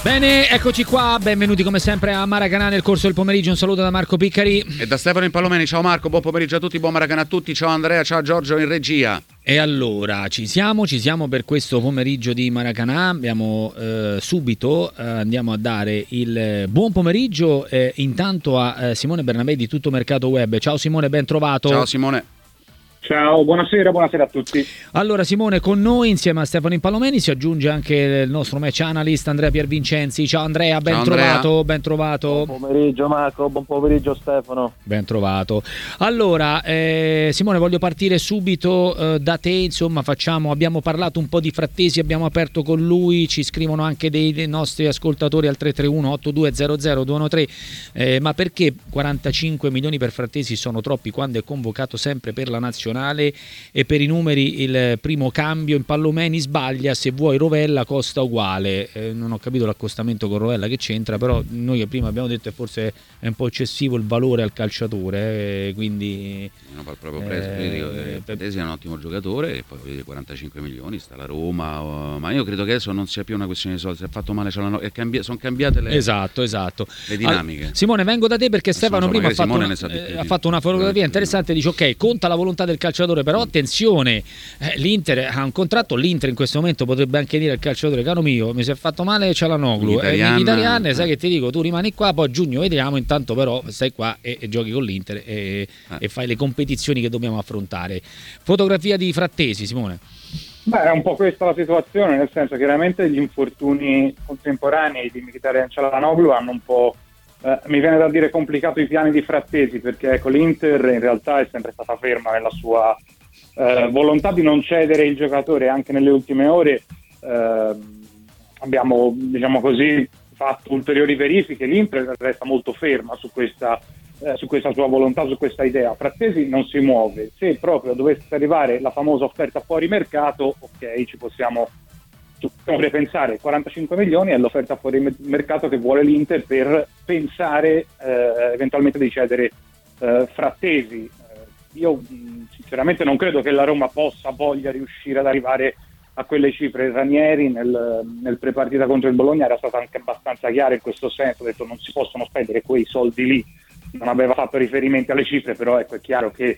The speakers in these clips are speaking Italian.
Bene, eccoci qua, benvenuti come sempre a Maracanã nel corso del pomeriggio. Un saluto da Marco Piccari e da Stefano Impallomeni. Ciao Marco, buon pomeriggio a tutti, buon Maracanã a tutti. Ciao Andrea, ciao Giorgio in regia. E allora, ci siamo per questo pomeriggio di Maracanã. Abbiamo subito andiamo a dare il buon pomeriggio intanto a Simone Bernabé di Tutto Mercato Web. Ciao Simone, ben trovato. Ciao Simone. Ciao, buonasera a tutti. Allora Simone, con noi insieme a Stefano Impallomeni si aggiunge anche il nostro match analyst Andrea Piervincenzi. Ciao Andrea, ben trovato. Buon pomeriggio Marco, buon pomeriggio Stefano. Ben trovato. Allora Simone, voglio partire subito da te, insomma abbiamo parlato un po' di Frattesi, abbiamo aperto con lui, ci scrivono anche dei nostri ascoltatori al 331 8200 213 ma perché 45 milioni per Frattesi sono troppi quando è convocato sempre per la nazionale? E per i numeri il primo cambio Impallomeni sbaglia, se vuoi Rovella costa uguale. Non ho capito l'accostamento con Rovella che c'entra, però noi prima abbiamo detto che forse è un po' eccessivo il valore al calciatore, quindi non va proprio preso. Frattesi è un ottimo giocatore e poi 45 milioni sta la Roma, ma io credo che adesso non sia più una questione di soldi, si è fatto male, sono cambiate le le dinamiche. Simone, vengo da te perché Stefano prima ha fatto una fotografia interessante, dice ok, conta la volontà del calciatore, però attenzione, l'Inter ha un contratto, l'Inter in questo momento potrebbe anche dire al calciatore: caro mio, mi si è fatto male Çalhanoğlu, Mkhitaryan, sai che ti dico, tu rimani qua, poi a giugno vediamo, intanto però stai qua e giochi con l'Inter e fai le competizioni che dobbiamo affrontare. Fotografia di Frattesi, Simone. Beh, è un po' questa la situazione, nel senso che chiaramente gli infortuni contemporanei di Mkhitaryan e Çalhanoğlu hanno un po', mi viene da dire, complicato i piani di Frattesi, perché ecco, l'Inter in realtà è sempre stata ferma nella sua volontà di non cedere il giocatore. Anche nelle ultime ore abbiamo, diciamo così, fatto ulteriori verifiche. L'Inter resta molto ferma su questa sua volontà, su questa idea. Frattesi non si muove. Se proprio dovesse arrivare la famosa offerta fuori mercato, ok, ci possiamo ripensare. 45 milioni è l'offerta fuori mercato che vuole l'Inter per pensare eventualmente di cedere Frattesi. Io sinceramente non credo che la Roma voglia riuscire ad arrivare a quelle cifre. Ranieri nel prepartita contro il Bologna era stato anche abbastanza chiaro in questo senso, ha detto non si possono spendere quei soldi lì, non aveva fatto riferimenti alle cifre, però ecco, è chiaro che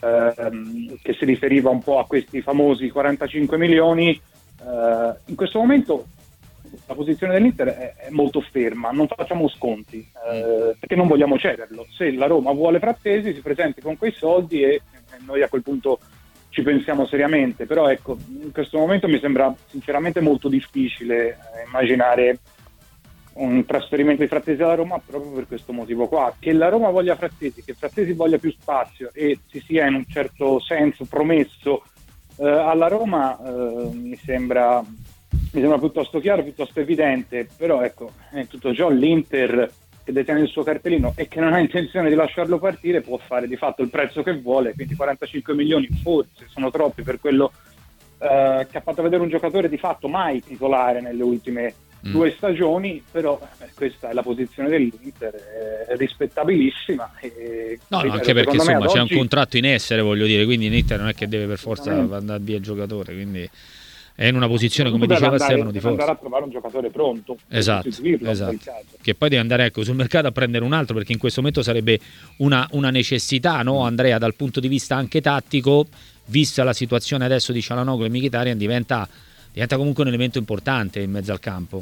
si riferiva un po' a questi famosi 45 milioni. In questo momento la posizione dell'Inter è molto ferma, non facciamo sconti perché non vogliamo cederlo. Se la Roma vuole Frattesi si presenti con quei soldi e noi a quel punto ci pensiamo seriamente, però ecco, in questo momento mi sembra sinceramente molto difficile immaginare un trasferimento di Frattesi alla Roma, proprio per questo motivo qua. Che la Roma voglia Frattesi, che Frattesi voglia più spazio e si sia in un certo senso promesso alla Roma, mi sembra piuttosto chiaro, piuttosto evidente. Però ecco, in tutto ciò l'Inter, che detiene il suo cartellino e che non ha intenzione di lasciarlo partire, può fare di fatto il prezzo che vuole. Quindi 45 milioni forse sono troppi per quello che ha fatto vedere un giocatore di fatto mai titolare nelle ultime 2 stagioni, però questa è la posizione dell'Inter, è rispettabilissima. No, anche perché insomma c'è un contratto in essere, voglio dire, quindi l'Inter non è che deve per forza andare via il giocatore, quindi è in una posizione, come diceva Stefano, di forza. Andare a trovare un giocatore pronto, esatto. Che poi deve andare sul mercato a prendere un altro, perché in questo momento sarebbe una necessità, no Andrea, dal punto di vista anche tattico, vista la situazione adesso di Çalhanoğlu e Mkhitaryan, diventa comunque un elemento importante in mezzo al campo.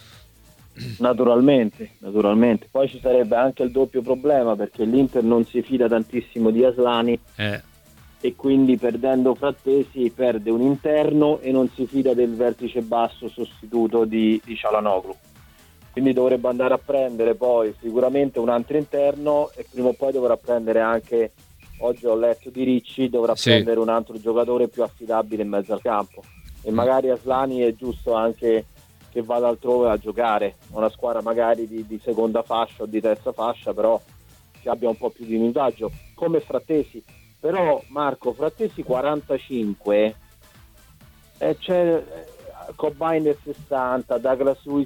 Naturalmente. Poi ci sarebbe anche il doppio problema, perché l'Inter non si fida tantissimo di Aslani e quindi perdendo Frattesi perde un interno e non si fida del vertice basso sostituto di Çalhanoğlu. Quindi dovrebbe andare a prendere poi sicuramente un altro interno e prima o poi dovrà prendere anche, oggi ho letto di Ricci, dovrà prendere un altro giocatore più affidabile in mezzo al campo. E magari Aslani è giusto anche che vada altrove a giocare, una squadra magari di seconda fascia o di terza fascia, però che abbia un po' più di minutaggio, come Frattesi. Però Marco, Frattesi 45, c'è Cobainer 60, Douglas Luiz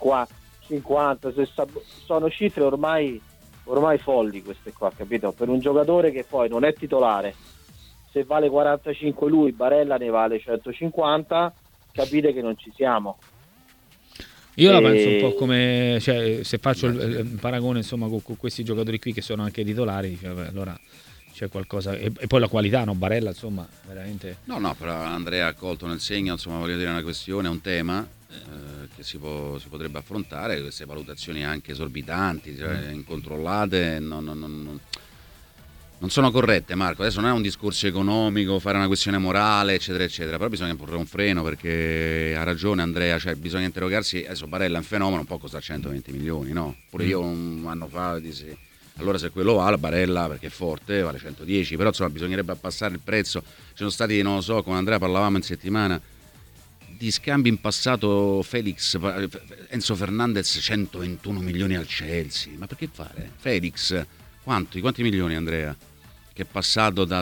50, sono cifre ormai folli queste qua, capito? Per un giocatore che poi non è titolare, se vale 45 lui, Barella ne vale 150, capite che non ci siamo. Io la penso un po' come, cioè, se faccio il paragone insomma con questi giocatori qui che sono anche titolari, cioè, allora c'è qualcosa, e poi la qualità, no? Barella insomma veramente. No, però Andrea ha colto nel segno, insomma, voglio dire, una questione, un tema che si potrebbe affrontare. Queste valutazioni anche esorbitanti, cioè, incontrollate, non sono corrette, Marco. Adesso non è un discorso economico, fare una questione morale, eccetera eccetera, però bisogna porre un freno, perché ha ragione Andrea, cioè bisogna interrogarsi. Adesso Barella è un fenomeno, un po' costa 120 milioni, no? Pure io un anno fa dissi, allora se quello vale, Barella perché è forte vale 110, però insomma bisognerebbe abbassare il prezzo. Ci sono stati, non lo so, con Andrea parlavamo in settimana di scambi in passato, Felix, Enzo Fernandez 121 milioni al Chelsea, ma perché fare? Felix quanti milioni, Andrea? Che è passato da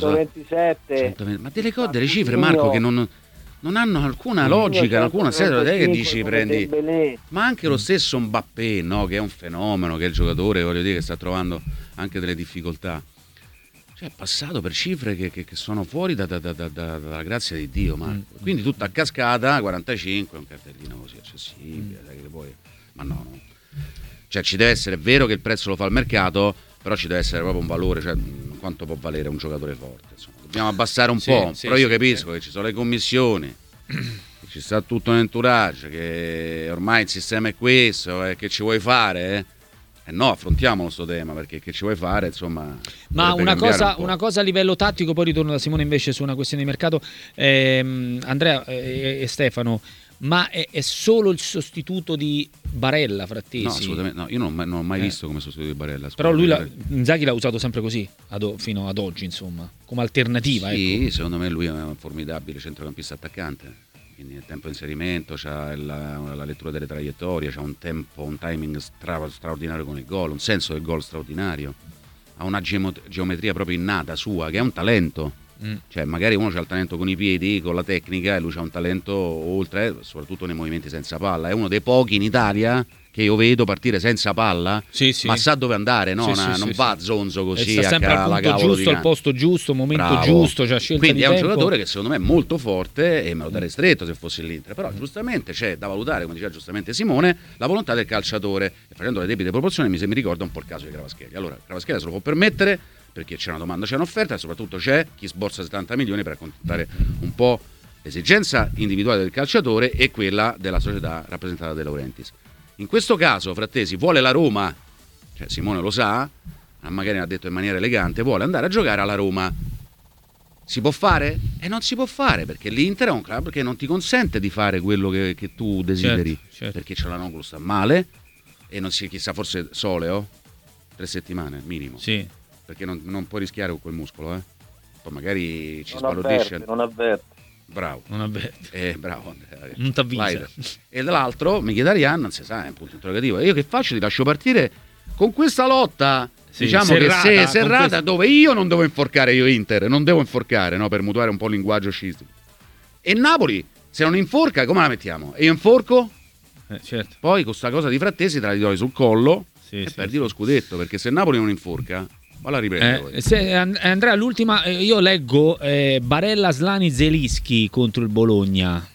127, 120, ma delle cifre, Marco, che non hanno alcuna logica, alcuna senso. Che dici prendi, ma anche lo stesso Mbappé, no? Che è un fenomeno, che è il giocatore, voglio dire, che sta trovando anche delle difficoltà, cioè è passato per cifre che sono fuori dalla grazia di Dio, Marco. Quindi tutta a cascata, 45, un cartellino così accessibile, che poi, ma no, cioè ci deve essere, è vero che il prezzo lo fa il mercato, però ci deve essere proprio un valore, cioè quanto può valere un giocatore forte, insomma. Dobbiamo abbassare un po', però io capisco che ci sono le commissioni, che ci sta tutto un entourage, che ormai il sistema è questo, che ci vuoi fare? No, affrontiamolo sto tema, perché che ci vuoi fare, insomma. Ma una cosa a livello tattico, poi ritorno da Simone invece su una questione di mercato, Andrea e Stefano, ma è solo il sostituto di Barella, Frattesi? No, assolutamente no, io non ho mai visto come sostituto di Barella. Però lui Inzaghi l'ha usato sempre così, fino ad oggi, insomma, come alternativa. Sì, ecco. Secondo me lui è un formidabile centrocampista attaccante, quindi il tempo di inserimento, c'ha la lettura delle traiettorie, c'ha un timing straordinario con il gol, un senso del gol straordinario, ha una geometria proprio innata sua, che è un talento. Cioè magari uno c'ha il talento con i piedi, con la tecnica, e lui c'ha un talento oltre, soprattutto nei movimenti senza palla. È uno dei pochi in Italia che io vedo partire senza palla, ma sa dove andare, no? Non va a zonzo così, sta sempre al punto giusto, al posto giusto, momento giusto, cioè scelta quindi di è un tempo. giocatore che secondo me è molto forte, e me lo darei stretto se fosse l'Inter, però giustamente c'è da valutare, come diceva giustamente Simone, la volontà del calciatore, e facendo le debite proporzioni mi ricorda un po' il caso di Kvaratskhelia. Allora Kvaratskhelia se lo può permettere perché c'è una domanda, c'è un'offerta, e soprattutto c'è chi sborsa 70 milioni per accontentare un po' l'esigenza individuale del calciatore e quella della società rappresentata da De Laurentiis. In questo caso Frattesi vuole la Roma, cioè Simone lo sa, magari l'ha detto in maniera elegante, vuole andare a giocare alla Roma. Si può fare? E non si può fare, perché l'Inter è un club che non ti consente di fare quello che tu desideri, certo. Perché Cialanoglu sta male e non si, chissà, forse Soleo 3 settimane minimo, sì. Perché non puoi rischiare con quel muscolo, poi magari ci sbalordisce. Non avverte. Bravo, non avverte. Bravo, non t'avvisa. E dall'altro Mkhitaryan non si sa, è un punto interrogativo. E io che faccio? Ti lascio partire con questa lotta, diciamo serrata, che serrata, dove io non devo inforcare, io Inter non devo inforcare, no, per mutuare un po' il linguaggio scistico. E Napoli se non inforca, come la mettiamo? E io inforco? Certo. Poi con sta cosa di Frattesi te la ritrovi sul collo e perdi lo scudetto, perché se Napoli non inforca, ma la riprendo. Andrea, l'ultima, io leggo Barella, Aslani, Zelinski contro il Bologna.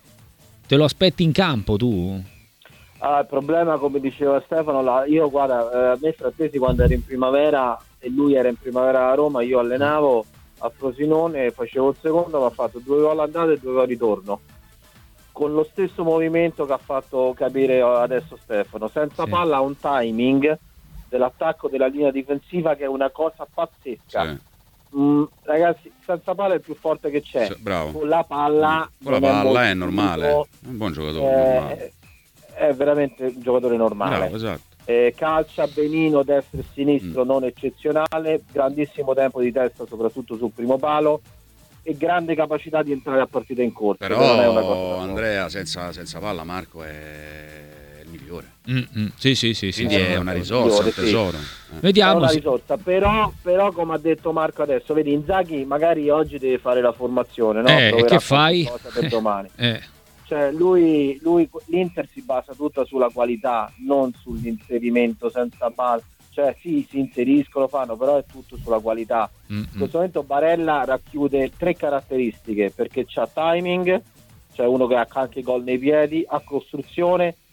Te lo aspetti in campo tu? Il problema, come diceva Stefano, io guarda, a me Frattesi quando era in primavera e lui era in primavera a Roma, io allenavo a Frosinone, facevo il secondo, mi ha fatto 2 gol andata e 2 gol ritorno, con lo stesso movimento che ha fatto capire adesso Stefano, senza palla, un timing dell'attacco, della linea difensiva, che è una cosa pazzesca. Ragazzi, senza palla è il più forte che c'è. Bravo. Con la palla è normale, è un buon giocatore, è veramente un giocatore normale. Bravo, esatto. Calcia benino destro e sinistro, non eccezionale, grandissimo tempo di testa soprattutto sul primo palo e grande capacità di entrare a partita in corsa. Però non è una cosa Andrea senza palla, Marco, è migliore. Sì. Quindi è una risorsa, un tesoro. Vediamo. È una risorsa, però come ha detto Marco adesso, vedi, Inzaghi magari oggi deve fare la formazione, no? E che fai? Per domani. Cioè lui l'Inter si basa tutta sulla qualità, non sull'inserimento senza palla. Cioè sì, si inseriscono, fanno, però è tutto sulla qualità. In questo momento Barella racchiude 3 caratteristiche, perché c'ha timing, cioè uno che ha anche gol nei piedi, ha costruzione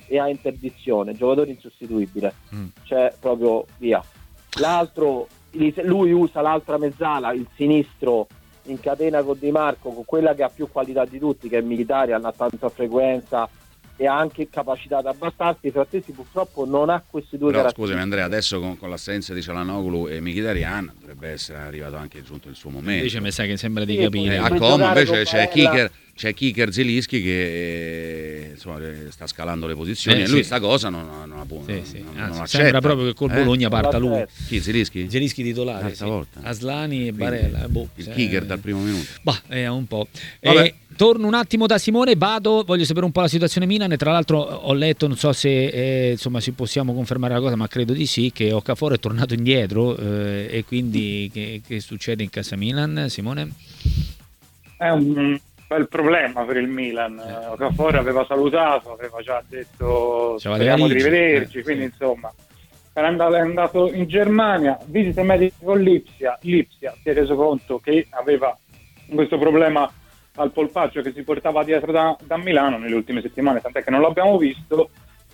e ha interdizione, giocatore insostituibile, cioè proprio via. L'altro, lui usa l'altra mezzala, il sinistro, in catena con Di Marco, con quella che ha più qualità di tutti, che è Mkhitaryan, ha tanta frequenza e ha anche capacità ad abbassarsi. Frattesi purtroppo non ha questi due caratteristiche. Scusami Andrea, adesso con l'assenza di Çalhanoğlu e Mkhitaryan dovrebbe essere arrivato anche giunto il suo momento. Invece mi sa che sembra di capire. A Como invece c'è Kicker Zielinski che insomma sta scalando le posizioni e lui sta cosa non accetta. Sembra proprio che col Bologna parta lui. Chi, Zielinski? Zielinski titolare, Aslani e Barella. Il Kicker dal primo minuto. È un po'. Torno un attimo da Simone, voglio sapere un po' la situazione Milan, e tra l'altro ho letto, non so se si possiamo confermare la cosa, ma credo di sì, che Okafor è tornato indietro, e quindi che succede in casa Milan, Simone? È un bel problema per il Milan. Okafor aveva salutato, aveva già detto speriamo di rivederci, quindi insomma era andato in Germania, visite mediche con Lipsia si è reso conto che aveva questo problema al polpaccio che si portava dietro da Milano nelle ultime settimane, tant'è che non l'abbiamo visto.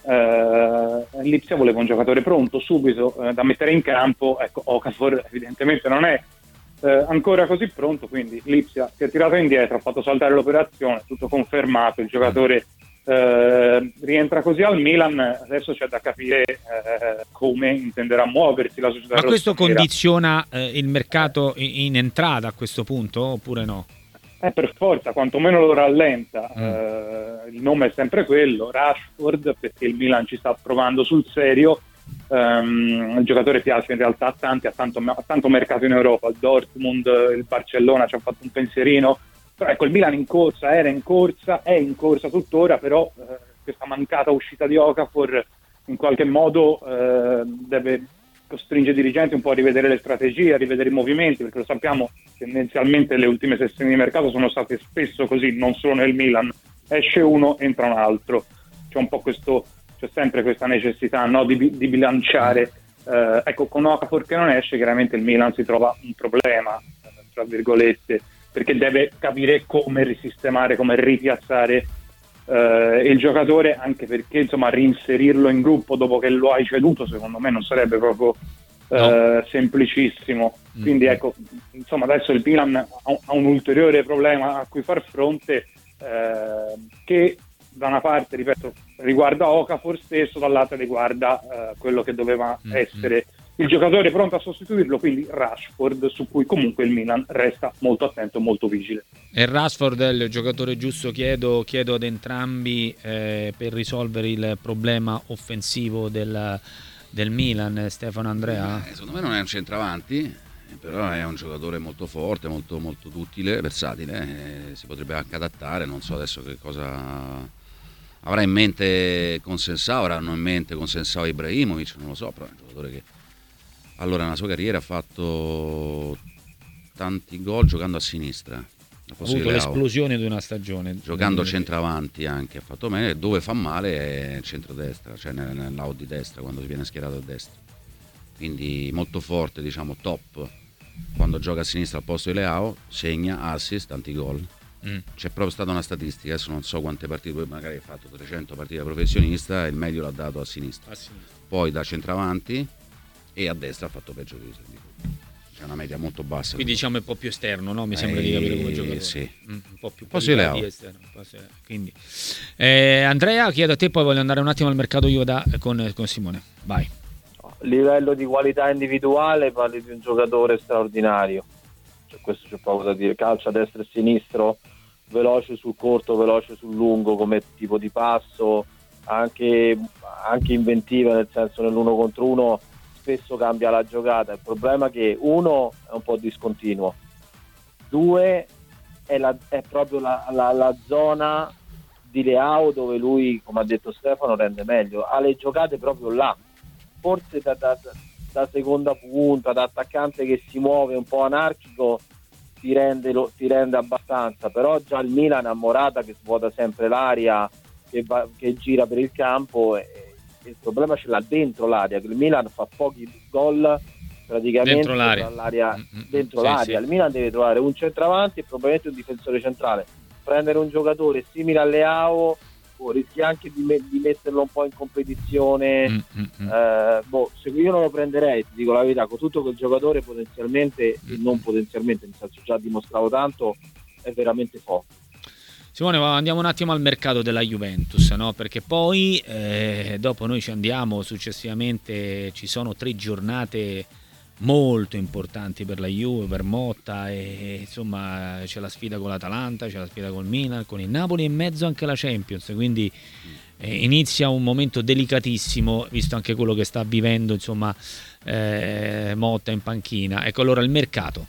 Lipsia voleva un giocatore pronto subito da mettere in campo. Ecco, Okafor evidentemente non è ancora così pronto, quindi Lipsia si è tirato indietro, ha fatto saltare l'operazione, tutto confermato, il giocatore rientra così al Milan. Adesso c'è da capire come intenderà muoversi la società. Ma questo condiziona il mercato in entrata a questo punto oppure no? Per forza, quantomeno lo rallenta. Il nome è sempre quello, Rashford, perché il Milan ci sta provando sul serio. Il giocatore piace in realtà a tanti, ha tanto mercato in Europa, il Dortmund, il Barcellona ci ha fatto un pensierino, però ecco, il Milan è in corsa tuttora, però questa mancata uscita di Okafor in qualche modo deve costringe i dirigenti un po' a rivedere le strategie, a rivedere i movimenti, perché lo sappiamo, tendenzialmente le ultime sessioni di mercato sono state spesso così, non solo nel Milan, esce uno, entra un altro, c'è sempre questa necessità, no, di bilanciare. Ecco, con Okafor che non esce, chiaramente il Milan si trova un problema, tra virgolette, perché deve capire come risistemare, come ripiazzare il giocatore, anche perché insomma reinserirlo in gruppo dopo che lo hai ceduto secondo me non sarebbe proprio semplicissimo. Quindi ecco, insomma adesso il Milan ha un ulteriore problema a cui far fronte, che da una parte, ripeto, riguarda Okafor stesso, dall'altra riguarda quello che doveva essere il giocatore pronto a sostituirlo, quindi Rashford, su cui comunque il Milan resta molto attento, molto vigile. E Rashford è il giocatore giusto, chiedo ad entrambi, per risolvere il problema offensivo del Milan, Stefano, Andrea? Secondo me non è un centravanti, però è un giocatore molto forte, molto, molto duttile, versatile, si potrebbe anche adattare, non so adesso che cosa avrà in mente Consensao, avranno in mente Consensao e Ibrahimovic, non lo so, però è un giocatore che allora nella sua carriera ha fatto tanti gol giocando a sinistra, ha avuto l'esplosione di una stagione giocando centravanti anche, ha fatto bene. Dove fa male è il centrodestra, cioè nell'out di destra, quando si viene schierato a destra, quindi molto forte, diciamo top quando gioca a sinistra al posto di Leao, segna, assist, tanti gol. C'è proprio stata una statistica, adesso non so quante partite, poi magari ha fatto 300 partite da professionista e il meglio l'ha dato a sinistra. Poi da centravanti e a destra ha fatto peggio di c'è una media molto bassa, quindi diciamo è un po' più esterno, no? Mi sembra di capire come giocatore. Sì. Un po' più esterno. Quindi Andrea, chiedo a te, poi voglio andare un attimo al mercato Juve con Simone. Vai. Livello di qualità individuale, parli di un giocatore straordinario, cioè, questo c'è poco da dire. Calcio a destra e sinistro, veloce sul corto, veloce sul lungo come tipo di passo, anche inventiva, nel senso nell'1 contro 1 spesso cambia la giocata. Il problema è che uno è un po' discontinuo, due è proprio la zona di Leao dove lui, come ha detto Stefano, rende meglio, ha le giocate proprio là, forse da seconda punta, da attaccante che si muove un po' anarchico ti rende abbastanza, però già il Milan ha Morata che svuota sempre l'area, che gira per il campo, e il problema ce l'ha dentro l'area, che il Milan fa pochi gol praticamente dentro l'area. L'area. Il Milan deve trovare un centravanti e probabilmente un difensore centrale, prendere un giocatore simile a Leao rischi anche di metterlo un po' in competizione. Io non lo prenderei, ti dico la verità, con tutto quel giocatore potenzialmente e non potenzialmente, nel senso già dimostrato tanto, è veramente forte. Simone, andiamo un attimo al mercato della Juventus, no? Perché poi dopo noi ci andiamo, successivamente ci sono 3 giornate molto importanti per la Juve, per Motta, e insomma c'è la sfida con l'Atalanta, c'è la sfida col Milan, con il Napoli e in mezzo anche la Champions, quindi inizia un momento delicatissimo, visto anche quello che sta vivendo insomma Motta in panchina. Ecco, allora il mercato.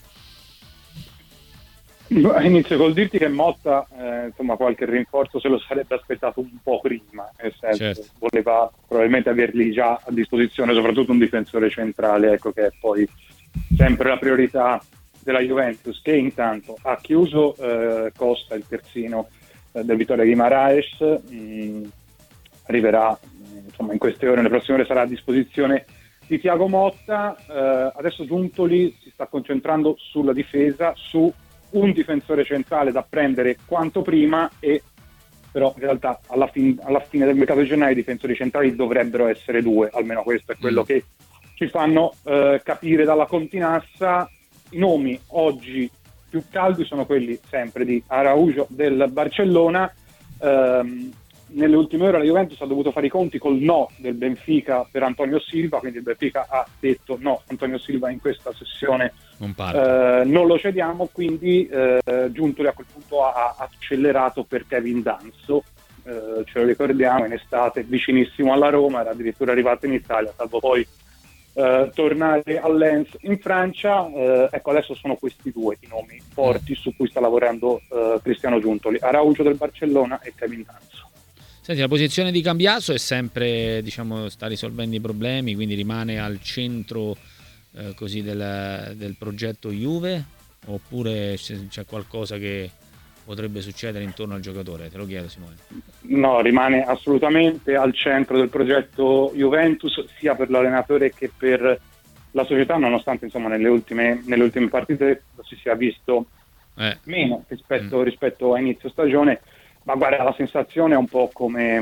Inizio col dirti che Motta insomma qualche rinforzo se lo sarebbe aspettato un po' prima, nel senso, certo, voleva probabilmente averli già a disposizione, soprattutto un difensore centrale, ecco, che è poi sempre la priorità della Juventus, che intanto ha chiuso Costa, il terzino del Vitória Guimarães, arriverà insomma in queste ore, nelle prossime ore sarà a disposizione di Thiago Motta. Adesso Giuntoli si sta concentrando sulla difesa, su un difensore centrale da prendere quanto prima, e però in realtà alla fine del mercato di gennaio i difensori centrali dovrebbero essere 2, almeno questo è quello che ci fanno capire dalla Continassa. I nomi oggi più caldi sono quelli sempre di Araujo del Barcellona. Nelle ultime ore la Juventus ha dovuto fare i conti col no del Benfica per Antonio Silva, quindi il Benfica ha detto no, Antonio Silva in questa sessione non lo cediamo, quindi Giuntoli a quel punto ha accelerato per Kevin Danso, ce lo ricordiamo, in estate vicinissimo alla Roma, era addirittura arrivato in Italia, salvo poi tornare a Lens in Francia. Ecco, adesso sono questi 2 i nomi forti su cui sta lavorando Cristiano Giuntoli: Araujo del Barcellona e Kevin Danso. Senti, la posizione di Cambiaso è sempre, diciamo, sta risolvendo i problemi, quindi rimane al centro così del progetto Juve, oppure c'è qualcosa che potrebbe succedere intorno al giocatore? Te lo chiedo, Simone. No, rimane assolutamente al centro del progetto Juventus, sia per l'allenatore che per la società, nonostante insomma nelle ultime partite lo si sia visto meno rispetto a inizio stagione. Ma guarda, la sensazione è un po' come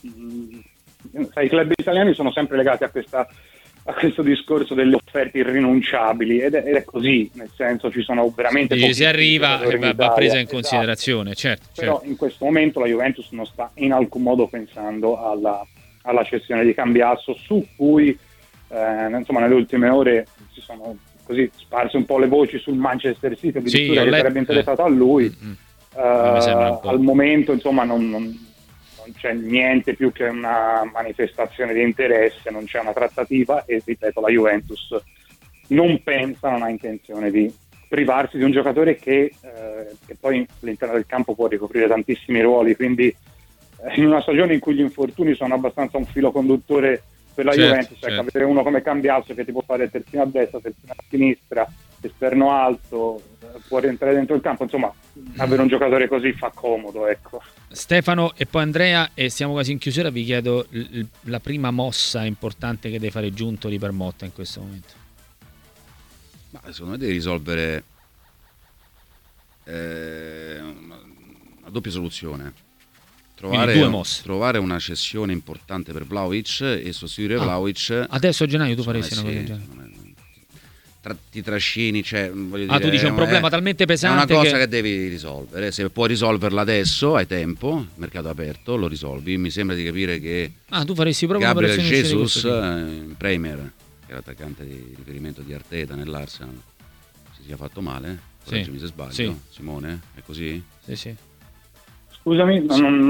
i club italiani sono sempre legati a questo discorso delle offerte irrinunciabili, ed è così, nel senso ci sono veramente pochi, si arriva e va presa in considerazione, esatto. certo. Però in questo momento la Juventus non sta in alcun modo pensando alla cessione di Cambiasso, su cui insomma nelle ultime ore si sono così sparse un po' le voci sul Manchester City, addirittura che sarebbe interessato a lui. Al momento insomma non c'è niente più che una manifestazione di interesse, non c'è una trattativa, e ripeto, la Juventus non ha intenzione di privarsi di un giocatore che poi all'interno del campo può ricoprire tantissimi ruoli, quindi in una stagione in cui gli infortuni sono abbastanza un filo conduttore per la Juventus, certo. Avere uno come Cambiasso che ti può fare terzino a destra, terzino a sinistra, esterno alto, può rientrare dentro il campo, insomma avere un giocatore così fa comodo, ecco. Stefano e poi Andrea, e siamo quasi in chiusura, vi chiedo la prima mossa importante che deve fare Giuntoli per Motta in questo momento. Ma secondo me devi risolvere una doppia soluzione, trovare una cessione importante per Vlahovic e sostituire Vlahovic. Adesso a gennaio tu faresti una cosa del genere? Ti trascini, cioè voglio dire, tu dici un problema talmente pesante, è una cosa che devi risolvere. Se puoi risolverla adesso, hai tempo, mercato aperto, lo risolvi. Mi sembra di capire che tu faresti proprio Gabriel Jesus in Premier, che è l'attaccante di riferimento di Arteta nell'Arsenal, si sia fatto male, correggimi se sbaglio. Simone, è così? Sì. Scusami,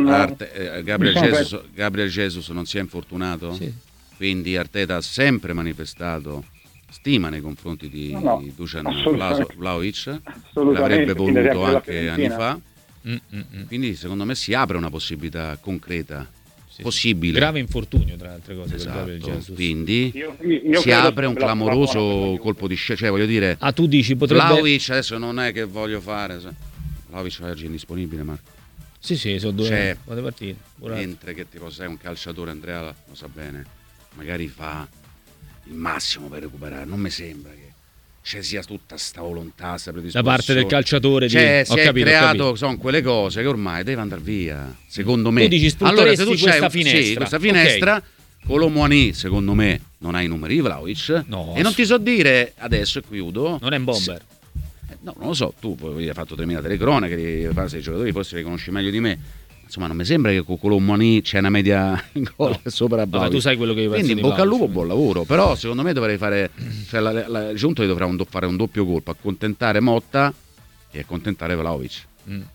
Gabriel Jesus non si è infortunato? Sì. Quindi Arteta ha sempre manifestato stima nei confronti di Dusan Vlahovic, l'avrebbe voluto anche anni fa. Quindi secondo me si apre una possibilità concreta, possibile. Grave infortunio tra le altre cose, esatto. Quindi si apre un clamoroso colpo di scena, cioè voglio dire, tu dici potrebbe... Vlahovic adesso non è che voglio fare, Vlahovic è oggi indisponibile, Marco. Sì, sono 2 partite. Mentre che tipo sei un calciatore, Andrea lo sa bene, magari fa il massimo per recuperare, non mi sembra che sia tutta sta volontà, sta da parte del calciatore si è creato, sono quelle cose che ormai deve andare via, secondo me. Tu dici, allora se tu c'hai questa finestra con l'Omouani, secondo me non hai i numeri di Vlahovic, e non ti so dire adesso, e chiudo, non è un bomber. No, non lo so, tu poi hai fatto 3.000 telecronache di fase dei giocatori, forse li conosci meglio di me. Insomma, non mi sembra che con Omouani c'è una media gol sopra Vlahovic. Tu sai quello che io penso. Quindi in bocca al lupo, buon lavoro. Però secondo me dovrei fare, cioè la Giunta dovrà fare un doppio colpo, accontentare Motta e accontentare Vlahovic. Non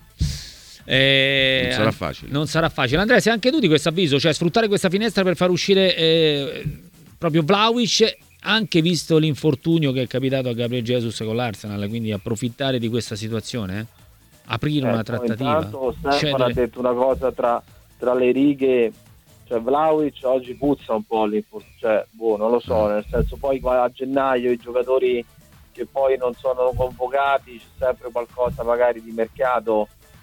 sarà facile. Non sarà facile. Andrea, sei anche tu di questo avviso, cioè sfruttare questa finestra per far uscire proprio Vlahovic, anche visto l'infortunio che è capitato a Gabriel Jesus con l'Arsenal, quindi approfittare di questa situazione, aprire una trattativa. Intanto Stefano ha detto una cosa tra le righe, cioè Vlahovic oggi puzza un po' l'infortunio, cioè non lo so, nel senso, poi a gennaio i giocatori che poi non sono convocati, c'è sempre qualcosa magari di mercato,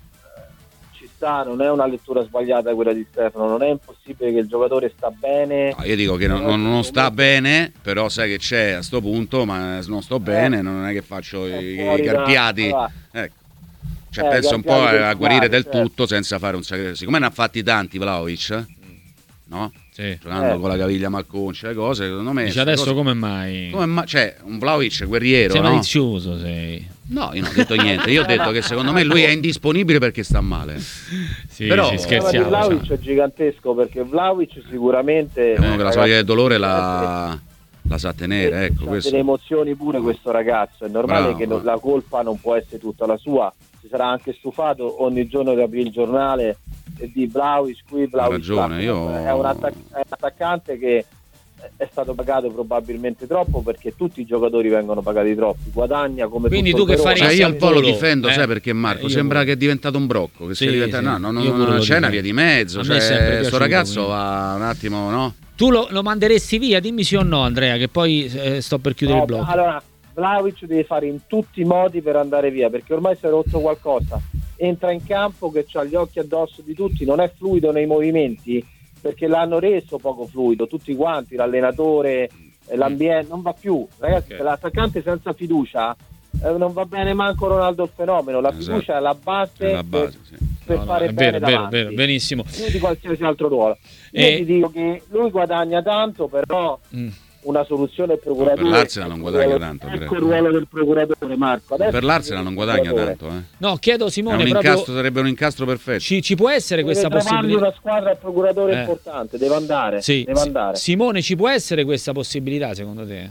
ci sta, non è una lettura sbagliata quella di Stefano, non è impossibile che il giocatore sta bene. No, io dico che non sta bene, però sai che c'è a sto punto, ma non sto bene, non è che faccio i carpiati, ecco. Cioè penso un po' a guarire del tutto senza fare un sacrificio. Siccome ne ha fatti tanti Vlahovic, no? Sì. Giocando con la caviglia malconcia, le cose, secondo me. Dice adesso come mai? Cioè, un Vlahovic guerriero. Sei malizioso, sei. No, io non ho detto niente. Io ho detto che secondo me lui è indisponibile perché sta male. Sì, però scherziamo. Vlahovic è gigantesco, perché Vlahovic sicuramente è uno che la soglia del dolore la sa tenere, ecco. Ha delle emozioni pure questo ragazzo. È normale che la colpa non può essere tutta la sua. Si sarà anche stufato ogni giorno di aprire il giornale e di Vlahovic qui, Vlahovic ragione, è un attaccante che è stato pagato probabilmente troppo, perché tutti i giocatori vengono pagati troppi, guadagna come quindi tutto tu che fai, cioè io un po' lo difendo, sai perché Marco sembra che è diventato un brocco, che no, c'è una via di mezzo, cioè questo ragazzo va un attimo, no? Tu lo manderesti via? Dimmi sì o no, Andrea, che poi sto per chiudere il blog. Allora, Vlahovic deve fare in tutti i modi per andare via, perché ormai si è rotto qualcosa. Entra in campo che ha gli occhi addosso di tutti, non è fluido nei movimenti, perché l'hanno reso poco fluido, tutti quanti, l'allenatore, l'ambiente, non va più. Ragazzi, l'attaccante senza fiducia non va bene manco Ronaldo il fenomeno, la fiducia è la base, per fare bene davanti. Vero, benissimo. Più di qualsiasi altro ruolo. Io ti dico che lui guadagna tanto, però una soluzione al procuratore. Per l'Arsenal non guadagna tanto. Ecco il ruolo del procuratore, Marco. Adesso per l'Arsenal non guadagna tanto. No, chiedo Simone, sarebbe un incastro perfetto. Ci può essere questa possibilità? Una squadra al procuratore importante, deve andare. Deve andare. Simone, ci può essere questa possibilità secondo te?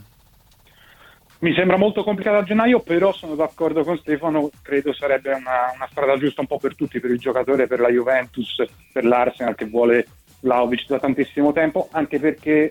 Mi sembra molto complicato a gennaio, però sono d'accordo con Stefano, credo sarebbe una strada giusta un po' per tutti, per il giocatore, per la Juventus, per l'Arsenal che vuole Vlahovic da tantissimo tempo, anche perché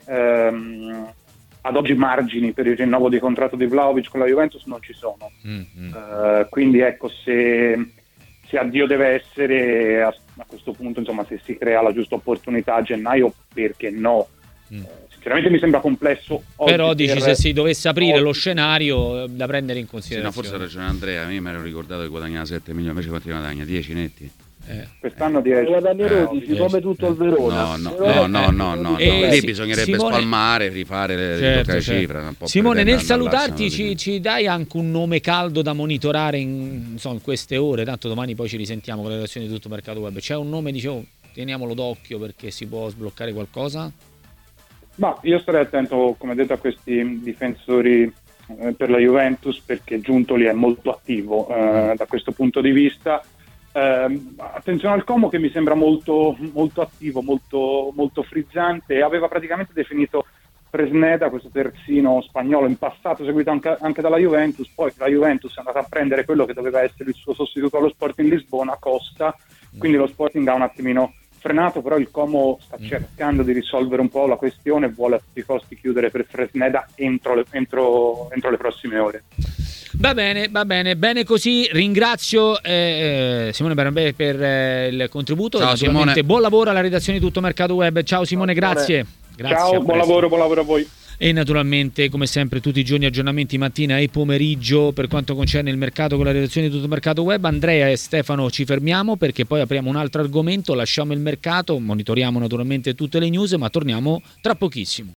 ad oggi margini per il rinnovo di contratto di Vlahovic con la Juventus non ci sono. Quindi ecco, se addio deve essere a questo punto, insomma, se si crea la giusta opportunità a gennaio, perché no? Sinceramente mi sembra complesso. Però dici, se si dovesse aprire lo scenario da prendere in considerazione. Sì, forse ha ragione Andrea, a me mi ero ricordato che guadagnava 7 milioni, invece quanti guadagna? 10 netti? Quest'anno 10. Come tutto il Verona. No. Lì bisognerebbe spalmare, rifare le cifre. Simone, nel salutarti ci dai anche un nome caldo da monitorare in queste ore, tanto domani poi ci risentiamo con le redazioni di Tutto Mercato Web. C'è un nome, teniamolo d'occhio perché si può sbloccare qualcosa? Ma io starei attento, come detto, a questi difensori per la Juventus, perché Giuntoli è molto attivo da questo punto di vista. Attenzione al Como, che mi sembra molto, molto attivo, molto, molto frizzante. Aveva praticamente definito Fresneda, questo terzino spagnolo in passato seguito anche dalla Juventus, poi la Juventus è andata a prendere quello che doveva essere il suo sostituto allo Sporting Lisbona, Costa, quindi lo Sporting ha un attimino frenato, però il Como sta cercando di risolvere un po' la questione e vuole a tutti i costi chiudere per Fresneda entro le prossime ore. Va bene così. Ringrazio Simone Bernabé per il contributo. Ciao Simone. Buon lavoro alla redazione di Tutto Mercato Web. Ciao Simone, grazie. Ciao, buon lavoro a voi. E naturalmente, come sempre, tutti i giorni aggiornamenti mattina e pomeriggio per quanto concerne il mercato con la redazione di Tutto Mercato Web. Andrea e Stefano ci fermiamo perché poi apriamo un altro argomento, lasciamo il mercato, monitoriamo naturalmente tutte le news, ma torniamo tra pochissimo.